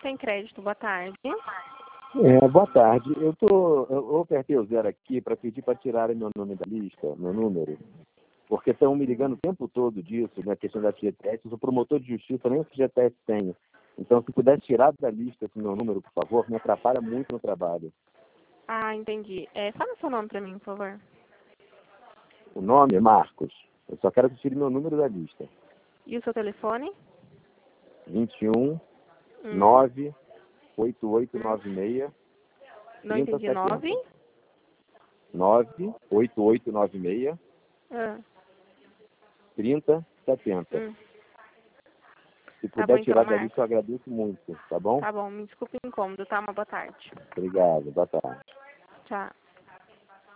Sem crédito, boa tarde. Boa tarde. Eu apertei o zero aqui para pedir para tirarem meu nome da lista, meu número, porque estão me ligando o tempo todo disso, na questão da FGTS. Eu sou promotor de justiça, nem o FGTS tenho. Então, se pudesse tirar da lista esse meu número, por favor, me atrapalha muito no trabalho. Ah, entendi. Fala o seu nome para mim, por favor. O nome é Marcos. Eu só quero que tire meu número da lista. E o seu telefone? 21 98896 Não entendi, 9? 98896 Ah. 3070. Se Tá bom, puder então, tirar da Marcos. lista, eu agradeço muito, tá bom? Tá bom, me desculpe o incômodo, tá? Uma boa tarde. Obrigado, boa tarde. Tchau.